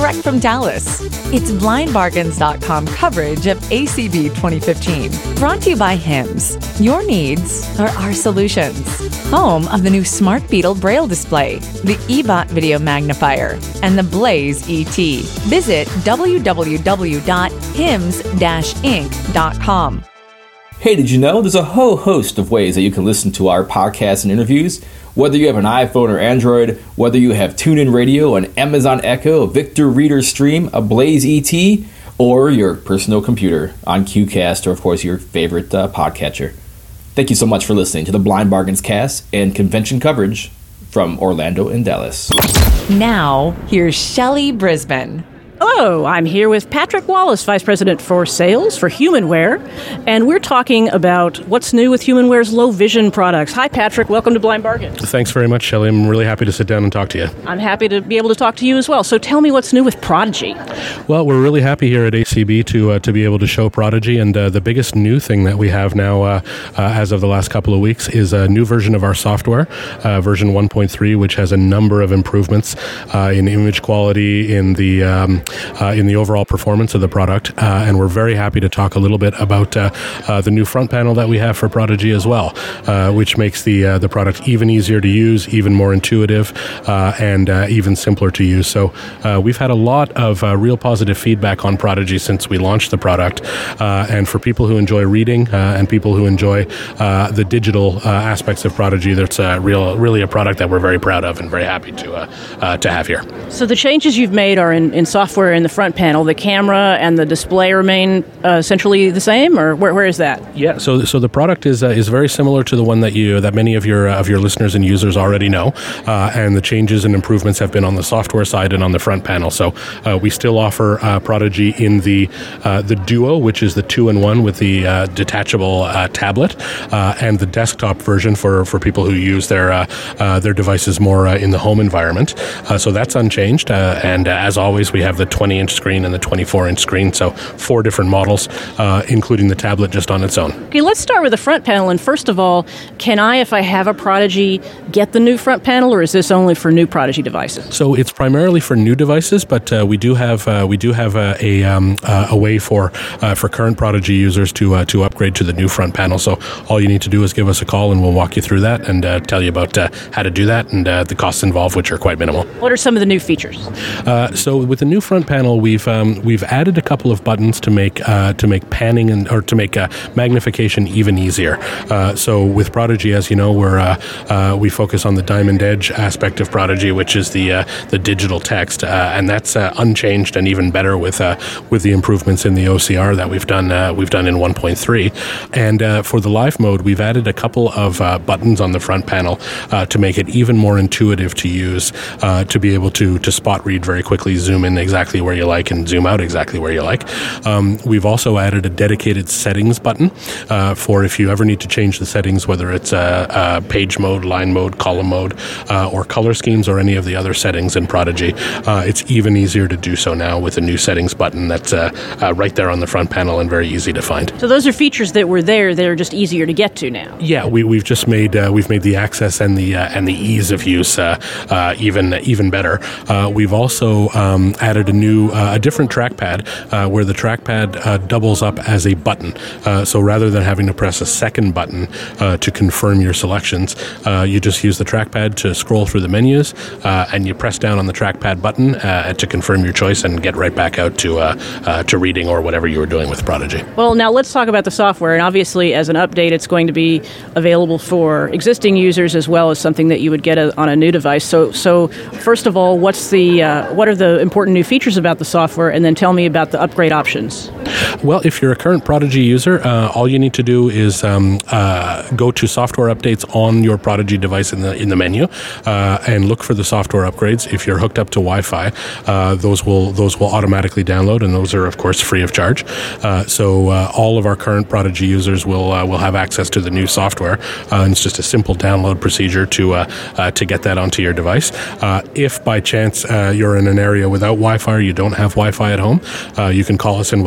direct from Dallas. It's blindbargains.com coverage of ACB 2015. Brought to you by HIMS. Your needs are our solutions. Home of the new Smart Beetle Braille display, the eBot video magnifier, and the Blaze ET. Visit www.hims-inc.com. Hey, did you know there's a whole host of ways that you can listen to our podcasts and interviews? Whether you have an iPhone or Android, whether you have TuneIn Radio, an Amazon Echo, a Victor Reader Stream, a Blaze ET, or your personal computer on QCast or, of course, your favorite podcatcher. Thank you so much for listening to the Blind Bargains cast and convention coverage from Orlando and Dallas. Now, here's Shelley Brisbane. Hello, I'm here with Patrick Wallace, Vice President for Sales for HumanWare, and we're talking about what's new with HumanWare's low vision products. Hi, Patrick. Welcome to Blind Bargains. Thanks very much, Shelley. I'm really happy to sit down and talk to you. I'm happy to be able to talk to you as well. So tell me what's new with Prodigy. Well, we're really happy here at ACB to be able to show Prodigy, and the biggest new thing that we have now as of the last couple of weeks is a new version of our software, version 1.3, which has a number of improvements in image quality, in the overall performance of the product, and we're very happy to talk a little bit about the new front panel that we have for Prodigy as well, which makes the product even easier to use, even more intuitive, and even simpler to use. So we've had a lot of real positive feedback on Prodigy since we launched the product, and for people who enjoy reading and people who enjoy the digital aspects of Prodigy, that's really a product that we're very proud of and very happy to have here. So the changes you've made are in software in the front panel. The camera and the display remain essentially the same, or where is that? Yeah, so the product is very similar to the one that many of your listeners and users already know, and the changes and improvements have been on the software side and on the front panel. So we still offer Prodigy in the Duo, which is the 2-in-1 with the detachable tablet, and the desktop version for people who use their devices more in the home environment. So that's unchanged, and as always, we have the 20-inch screen and the 24-inch screen, so 4 different models, including the tablet just on its own. Okay, let's start with the front panel. And first of all, can I, if I have a Prodigy, get the new front panel, or is this only for new Prodigy devices? So it's primarily for new devices, but we do have a way for current Prodigy users to upgrade to the new front panel. So all you need to do is give us a call, and we'll walk you through that and tell you about how to do that and the costs involved, which are quite minimal. What are some of the new features? So with the new front panel, we've added a couple of buttons to make panning or to make magnification even easier. So with Prodigy, as you know, we focus on the Diamond Edge aspect of Prodigy, which is the digital text, and that's unchanged and even better with the improvements in the OCR that we've done in 1.3. And for the live mode, we've added a couple of buttons on the front panel to make it even more intuitive to use, to be able to spot read very quickly, zoom in exactly where you like, and zoom out exactly where you like. We've also added a dedicated settings button for if you ever need to change the settings, whether it's page mode, line mode, column mode, or color schemes, or any of the other settings in Prodigy. It's even easier to do so now with a new settings button that's right there on the front panel and very easy to find. So those are features that were there; they're just easier to get to now. Yeah, we've just made the access and the ease of use even better. We've also added a different trackpad where the trackpad doubles up as a button. So rather than having to press a second button to confirm your selections, you just use the trackpad to scroll through the menus, and you press down on the trackpad button to confirm your choice and get right back out to reading or whatever you were doing with Prodigy. Well, now let's talk about the software. And obviously, as an update, it's going to be available for existing users as well as something that you would get on a new device. So first of all, what are the important new features about the software, and then tell me about the upgrade options. Well, if you're a current Prodigy user, all you need to do is go to software updates on your Prodigy device in the menu, and look for the software upgrades. If you're hooked up to Wi-Fi, those will automatically download, and those are of course free of charge. So all of our current Prodigy users will have access to the new software, and it's just a simple download procedure to get that onto your device. If by chance you're in an area without Wi-Fi or you don't have Wi-Fi at home, you can call us and we'll send you a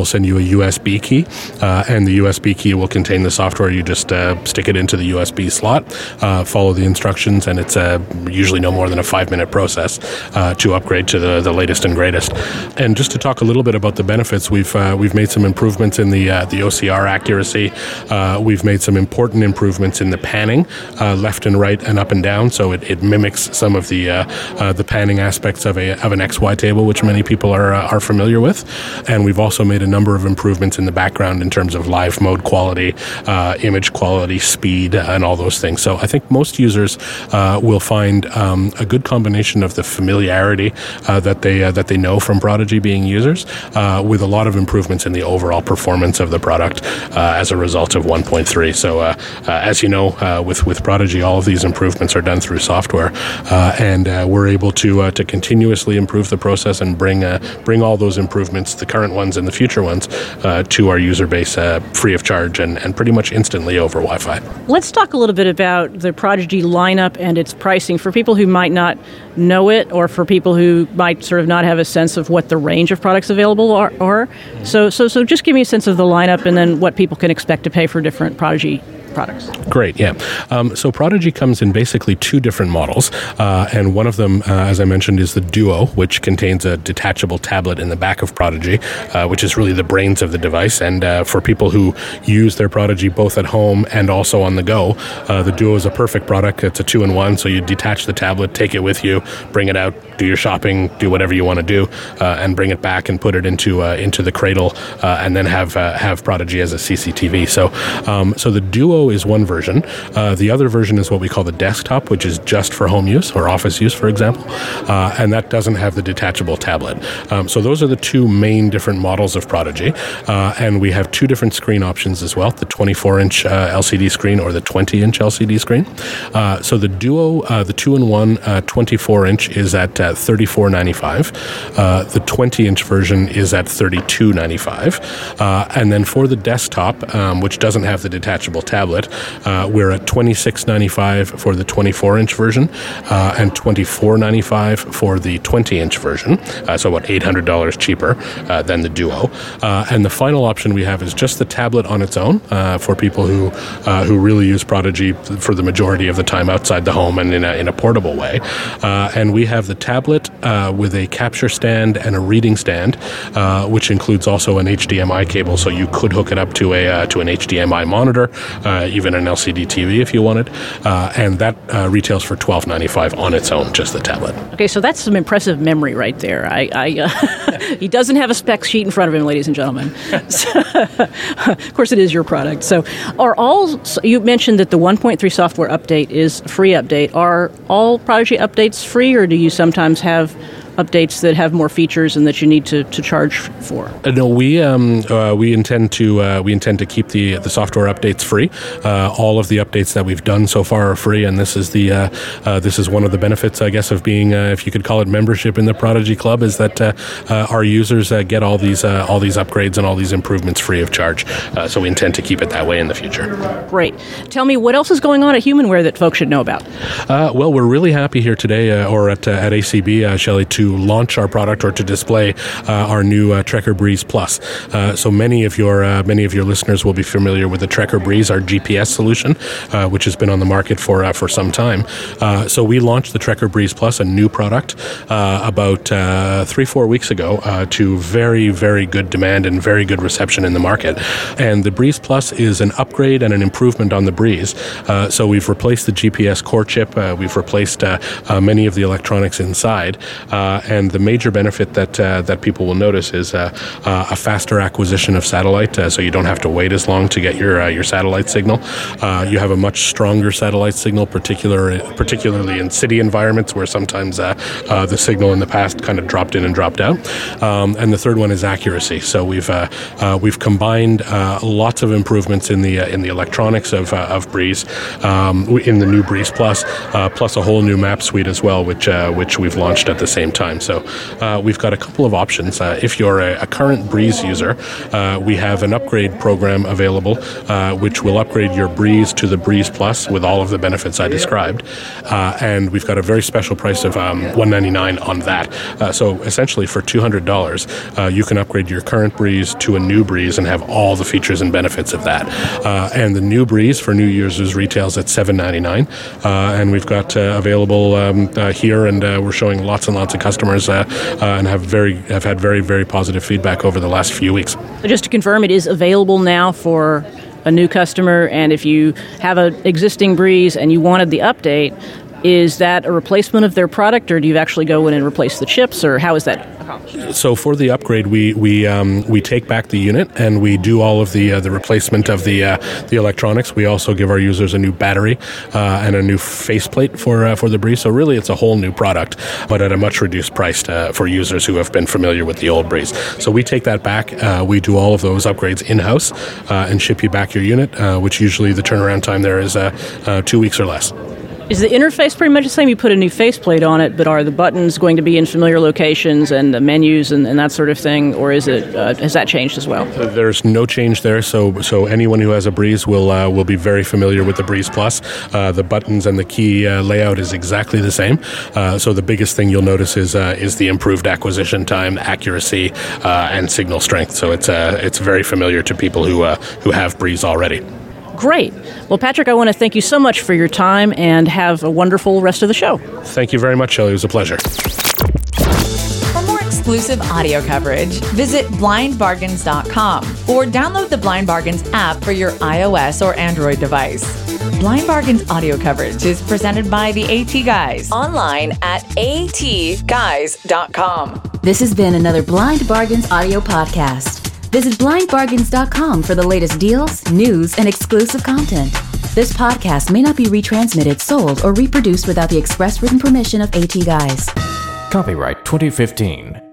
USB key, and the USB key will contain the software. You just stick it into the USB slot, follow the instructions, and it's usually no more than a 5-minute process to upgrade to the latest and greatest. And just to talk a little bit about the benefits, we've made some improvements in the OCR accuracy. We've made some important improvements in the panning, left and right and up and down, so it mimics some of the panning aspects of an XY table, which many people are familiar with. And we've also made a number of improvements in the background in terms of live mode quality, image quality, speed, and all those things. So I think most users will find a good combination of the familiarity that they know from Prodigy being users, with a lot of improvements in the overall performance of the product as a result of 1.3. So as you know, with Prodigy, all of these improvements are done through software, and we're able to continuously improve the process and bring all those improvements, the current ones and the future ones, to our user base free of charge and pretty much instantly over Wi-Fi. Let's talk a little bit about the Prodigy lineup and its pricing for people who might not know it, or for people who might sort of not have a sense of what the range of products available are. So just give me a sense of the lineup and then what people can expect to pay for different Prodigy products. Great, yeah. So Prodigy comes in basically 2 different models, and one of them, as I mentioned, is the Duo, which contains a detachable tablet in the back of Prodigy, which is really the brains of the device. And for people who use their Prodigy both at home and also on the go, the Duo is a perfect product. It's a 2-in-1, so you detach the tablet, take it with you, bring it out, do your shopping, do whatever you want to do, and bring it back and put it into the cradle, and then have Prodigy as a CCTV. So the Duo is one version. The other version is what we call the desktop, which is just for home use or office use, for example, and that doesn't have the detachable tablet. So those are the 2 main different models of Prodigy, and we have 2 different screen options as well, the 24-inch LCD screen or the 20-inch LCD screen. So the Duo, the 2-in-1 24-inch is at $34.95. The 20-inch version is at $32.95. And then for the desktop, which doesn't have the detachable tablet, we're at $26.95 for the 24-inch version, and $24.95 for the 20-inch version, so about $800 cheaper than the Duo. And the final option we have is just the tablet on its own, for people who really use Prodigy for the majority of the time outside the home and in a portable way. And we have the tablet with a capture stand and a reading stand, which includes also an HDMI cable, so you could hook it up to an HDMI monitor, even an LCD TV if you wanted, and that retails for $12.95 on its own, just the tablet. Okay, so that's some impressive memory right there. He doesn't have a spec sheet in front of him, ladies and gentlemen. Of course, it is your product. So, you mentioned that the 1.3 software update is a free update. Are all Prodigy updates free, or do you sometimes have updates that have more features and that you need to charge for? No, we intend to keep the software updates free. All of the updates that we've done so far are free, and this is one of the benefits, I guess, of being, if you could call it membership in the Prodigy Club, is that our users get all these upgrades and all these improvements free of charge. So we intend to keep it that way in the future. Great. Tell me, what else is going on at HumanWare that folks should know about? Well, we're really happy here today, or at ACB, Shelley, to launch our product or to display our new Trekker Breeze Plus. So many of your listeners will be familiar with the Trekker Breeze, our GPS solution, which has been on the market for some time. So we launched the Trekker Breeze Plus, a new product, about 3-4 weeks ago, to very, very good demand and very good reception in the market. And the Breeze Plus is an upgrade and an improvement on the Breeze. So we've replaced the GPS core chip. We've replaced many of the electronics inside. And the major benefit that people will notice is a faster acquisition of satellite, so you don't have to wait as long to get your satellite signal. You have a much stronger satellite signal, particularly in city environments where sometimes the signal in the past kind of dropped in and dropped out. And the third one is accuracy. So we've combined lots of improvements in the electronics of Breeze in the new Breeze Plus, plus a whole new map suite as well, which we've launched at the same time. time. So we've got a couple of options. If you're a current Breeze user, we have an upgrade program available, which will upgrade your Breeze to the Breeze Plus with all of the benefits I described. And we've got a very special price of $199 on that. So essentially for $200, you can upgrade your current Breeze to a new Breeze and have all the features and benefits of that. And the new Breeze for new users retails at $799. And we've got available here, and we're showing lots and lots of customers and have had very, very positive feedback over the last few weeks. So just to confirm, it is available now for a new customer, and if you have an existing Breeze and you wanted the update, is that a replacement of their product, or do you actually go in and replace the chips, or how is that accomplished? So for the upgrade, we take back the unit and we do all of the replacement of the electronics. We also give our users a new battery and a new faceplate for the Breeze. So really, it's a whole new product, but at a much reduced price for users who have been familiar with the old Breeze. So we take that back. We do all of those upgrades in-house and ship you back your unit, which usually the turnaround time there is 2 weeks or less. Is the interface pretty much the same? You put a new faceplate on it, but are the buttons going to be in familiar locations and the menus and that sort of thing, or is it has that changed as well? There's no change there. So anyone who has a Breeze will be very familiar with the Breeze Plus. The buttons and the key layout is exactly the same. So the biggest thing you'll notice is the improved acquisition time, accuracy, and signal strength. So it's very familiar to people who have Breeze already. Great. Well, Patrick, I want to thank you so much for your time and have a wonderful rest of the show. Thank you very much, Shelley. It was a pleasure. For more exclusive audio coverage, visit blindbargains.com or download the Blind Bargains app for your iOS or Android device. Blind Bargains audio coverage is presented by the AT Guys online at atguys.com. This has been another Blind Bargains audio podcast. Visit blindbargains.com for the latest deals, news, and exclusive content. This podcast may not be retransmitted, sold, or reproduced without the express written permission of AT Guys. Copyright 2015.